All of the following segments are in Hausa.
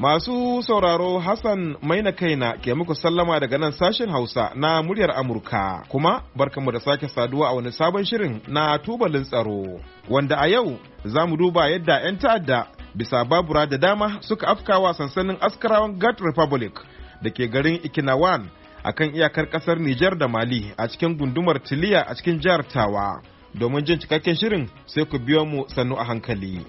Masu sauraro Hassan Maina Kaina ke muku sallama daga nan sashen Hausa na muryar Amurka, kuma barkanmu da sake saduwa a wani sabon shirin na tubalin tsaro, wanda a yau za mu duba yadda 'yan ta'adda bisa babura da dama suka afkawa sansanin askarawan Guard Republic da ke garin Ikinawan a kan iyakar kasar Nijar da Mali a cikin gundumar Tiliya a cikin jihar Tawa. Domin jin cikakken shirin sai ku biyo mu sannu a hankali.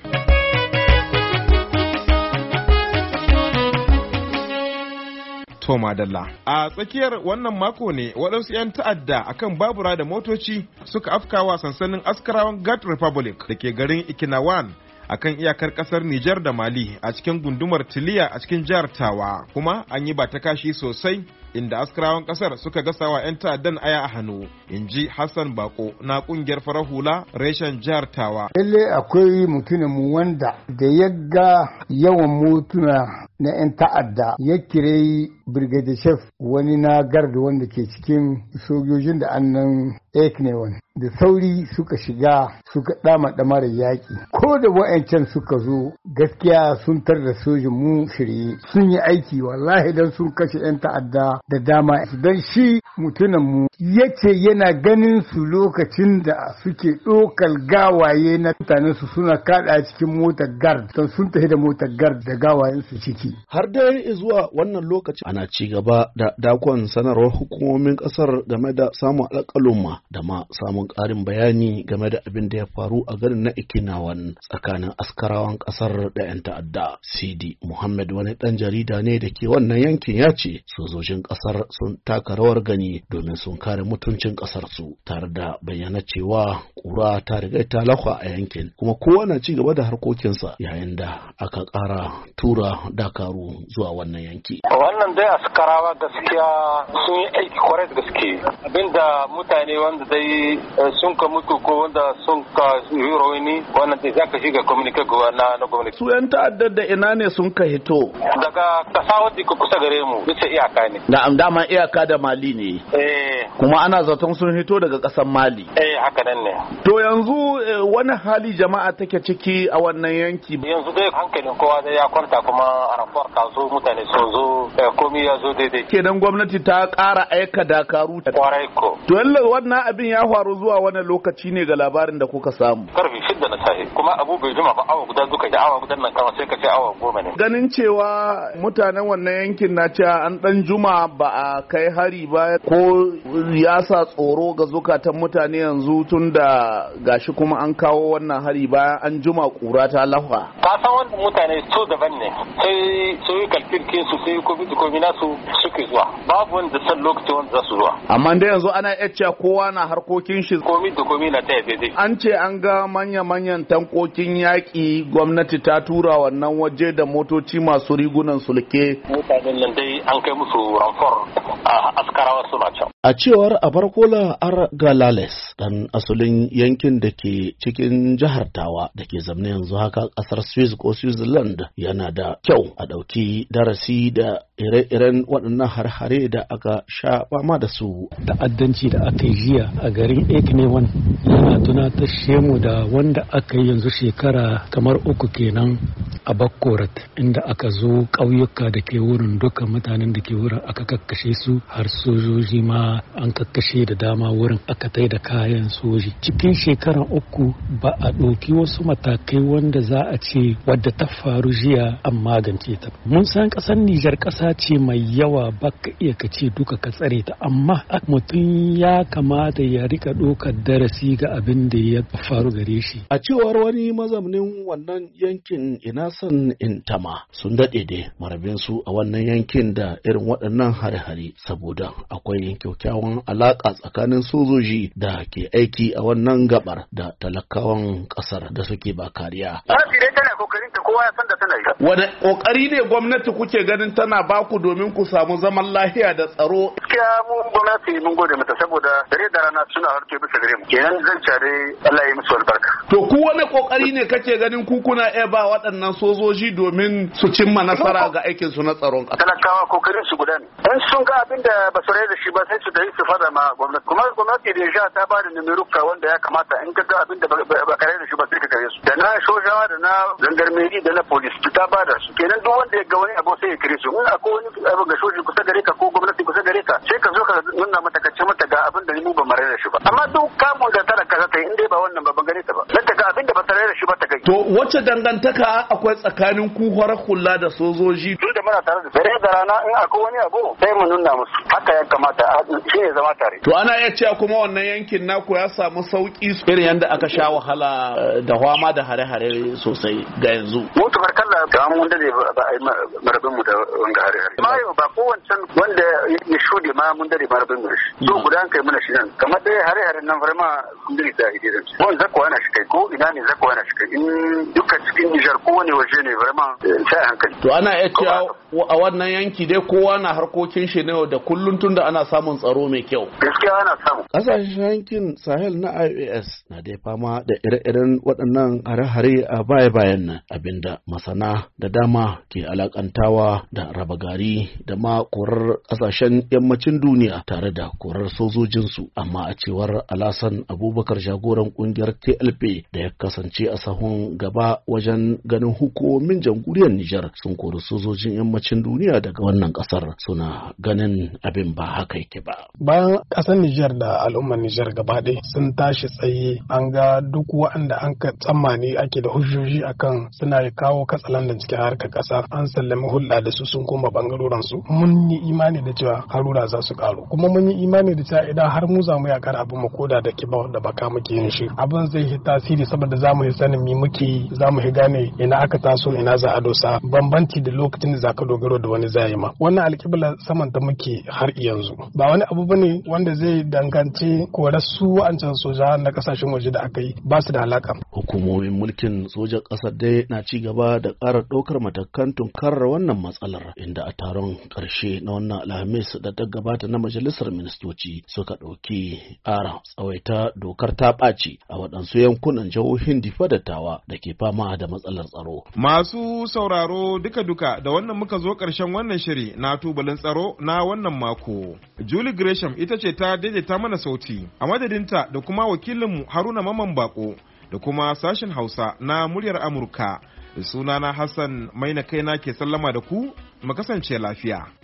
Toma Dalla. A tsakiyar wannan mako ne waɗansu 'yan ta'adda akan babura da motoci suka afkawa sansanin askarawan Guard Republic da ke garin Ikinawan akan iyakar kasar Nijar da Mali a cikin gundumar Tiliya a cikin jihar Tawa, kuma an yi ba ta kashi sosai inda askarawan kasar suka gasawa 'yan ta'addan aya a hannu, in ji Hassan Bako na kungiyar farar hula reshen jihar Tawa. Lalle akwai mutumin wanda da ya ga yawan motuna na 'yan ta'adda ya kire Brigadier Chef wani na garda wanda ke cikin sojojin da annan Eknewan da sauri suka shiga suka dama damar yaƙi. Ko da wa'ancan suka zo gaskiya sun tar da sojin mu shirye sun yi aiki wallahi dan sun kashe 'yan ta'adda da dama. Dan shi mutumin mu yace yana ganin su lokacin da suke ɗokal gawaye na mutanen su suna kada cikin motar guard, don sun tafi da motar guard da gawayen su ciki. Har dai zuwa wannan lokaci ana ci gaba da dakon sanarwar hukumomin kasar game da samun alƙalumma da ma samun ƙarin bayani game da abin da ya faru a garin na Ikinawan tsakanin askarawan kasar da 'yan ta'adda. Sidi Muhammad, wani ɗan jarida ne da ke wannan yankin, ya ce sojojin kasar sun taka rawar gani domin sun kare mutuncin kasar su, tare da bayyana cewa kura ta riga ta lafa a yankin, kuma kowa na ci gaba da harkokinsa yayin da aka ƙara tura dakaru zuwa wannan yanki. Wannan dai askarawa gaskiya sun yi aiki kwarai da gaske, abinda mutane wanda dai sun ka mutu ko wanda sun ka yi rauni wannan dai zaka shiga communique na gwamnati. Su 'yan ta'addar da ina ne sun ka hito? Daga kasa wadda ka kusa gare mu, bisa iyaka ne. Na'am, dama iyaka da Mali ne. Kuma ana zaton sun hito daga ƙasar Mali. Haka nan ne. To yanzu wani hali jama'a take ciki a wannan yanki? Yanzu dai hankalin kowa dai ya kwanta, kuma a rafuwar kaso mutane sun zo, komai ya zo daidai. Kenan gwamnati ta ƙara aika dakaru. Kwarai ko. To yalla wannan abin ya faru zuwa wani lokaci ne ga labarin da kuka samu? Karfe 6 na safe, kuma abu bai jima ba, awa guda duka da awa guda nan kama sai ka ce awa 10 ne. Ganin cewa mutanen wannan yankin na cewa an dan juma ba a kai hari ba, ko ya sa tsoro ga zukatan mutane yanzu tun da gashi kuma an kawo wannan hari bayan an juma kura ta lafa. Ka san wannan mutane su daban ne, sai su yi kalfirkin su sai komi nasu suke zuwa, babu wanda san lokacin wanda za su zuwa. Amma da yanzu ana iya cewa kowa na harkokin shi, komi da komi na taya daidai. An ce an ga manya-manyan tankokin yaƙi, gwamnati ta tura wannan waje da motoci masu rigunan sulke. Mutanen nan dai an kai musu ranfor a askarawa suna can. A cewar Abarkola Argalales, dan asalin yankin da ke cikin jihar Tawa da ke zamne yanzu haka kasar Swiss ko Switzerland, yana da kyau a ɗauki darasi da ire-iren waɗannan har-hare da aka sha fama da su. Ta'addanci da aka yi jiya a garin Eknewan yana tunatar shemu da wanda aka yi yanzu shekara kamar 3 kenan a Bakkorat, inda aka zo ƙauyuka da ke wurin, dukkan mutanen da ke wurin aka kakkashe su, har sojoji ma an kakkashe da dama wurin, aka tai da kayan soji. Cikin shekaran 3 ba a ɗauki wasu matakai wanda za a ce wadda ta faru jiya an magance ta. Mun san ƙasar Nijar ƙasa ce mai yawa, baka iya ka ce duka ka tsare ta, amma mutum ya kamata ya rika ɗaukar darasi ga abin da ya faru gare shi. A cewar wani mazaunin wannan yankin Inasan Intama, sun daɗe da marabin su a wannan yankin da irin waɗannan hare-hare, saboda akwai kyakkyawan alaƙa tsakanin sojoji da ke aiki a wannan gabar da talakawan ƙasar da suke ba kariya. Kowa ya san da tana yi. Wane kokari ne gwamnati kuke ganin tana baku domin ku samu zaman lafiya da tsaro? Gaskiya mu gwamnati mun gode mata, saboda dare da rana suna harke bisa gare mu. Kenan zan care Allah ya musu albarka. To ku wani kokari ne kake ganin ku kuna iya ba waɗannan sojoji domin su cimma nasara ga aikin su na tsaron ƙasa? Talakawa kokarin su guda ne. In sun ga abin da ba su rai da shi ba sai su da su fada ma gwamnati. Kuma gwamnati da ta ba da numeruka wanda ya kamata in ka ga abin da ba kare da shi ba sai ka kare su. Da na sojawa da na gendarmerie da na police ta bada su kenan duk wanda ya ga wani abu sai ya kire su in akwai wani abu ga soji kusa gare ka ko gwamnati kusa gare ka sai ka zo ka nuna mata ka ce mata ga abin da mu ba mare da shi ba amma duk kamun da talaka za ta yi in dai ba wannan ba ban gare ta ba dan ta ga abin da ba ta da shi ba ta gai. To wacce dangantaka akwai tsakanin ku horar hula da sojoji? Tun da muna tare da dare da rana in akwai wani abu sai mu nuna musu haka ya kamata shi ne zama tare. To ana iya cewa kuma wannan yankin naku ya samu sauki irin yadda aka sha wahala da hwama da hare-hare sosai ga yanzu. Mu tabarkalla ga mun da ba a yi marabin mu da wanga hare-hare. Ma yau ba kowancan wanda ya shude ma mun dare marabin mu shi. So guda an kai mana shi nan kamar dai hare-haren nan farma sun dare da hidi zan ci. Mun zakwa na shi kai ko ina ne zakwa na shi kai in duka cikin Nijar ko wani waje ne farma sai hankali. To ana iya cewa a wannan yanki dai kowa na harkokin shi ne da kullun tunda ana samun tsaro mai kyau. Gaskiya ana samu. Kasashen yankin Sahel na IOS na dai fama da ire-iren waɗannan hare-hare a baya-bayan nan abinda masana da dama ke alakantawa da raba gari da ma korar ƙasashen yammacin duniya tare da korar sojojinsu amma a cewar Alasan Abubakar jagoran ƙungiyar TLP da ya kasance a sahun gaba wajen ganin hukumomin jamhuriyar Nijar sun kori sojojin yammacin duniya daga wannan ƙasar suna ganin abin ba haka yake ba. Bayan ƙasar Nijar da al'ummar Nijar gaba ɗaya sun tashi tsaye an ga duk waɗanda an ka tsammani ake da hujjoji akan suna kawo katsalandan cikin harkar ƙasa an sallami hulɗa da su sun koma bangaroren su mun yi imani da cewa harura za su ƙaru kuma mun yi imani da cewa idan har mu za mu yakar abin mu koda da kiba da baka muke yin shi abin zai yi tasiri saboda za mu yi sanin me muke yi za mu yi gane ina aka taso ina za a dosa bambanci da lokacin da za ka dogaro da wani zai ma wannan alƙibla saman ta muke har yanzu ba wani abu bane wanda zai dangance korar su wa'ancan soja na kasashen waje da aka yi ba su da alaka. Hukumomin mulkin sojan ƙasar dai na ci gaba da ƙara ɗaukar matakan tunkarar wannan matsalar inda a taron ƙarshe na wannan Alhamis da ta gabata na majalisar ministoci suka ɗauki ƙara tsawaita dokar ta ɓaci a waɗansu yankunan jihohin Difa da Tawa da ke fama da matsalar tsaro. Masu sauraro duka-duka da wannan muka zo ƙarshen wannan shiri na tubalin tsaro na wannan mako. Julie Gresham ita ce ta daidaita mana sauti a madadinta da kuma wakilinmu Haruna Maman Bako da kuma sashen Hausa na muryar Amurka. Sunana Hassan Maina kaina ke sallama da ku, mu kasance lafiya.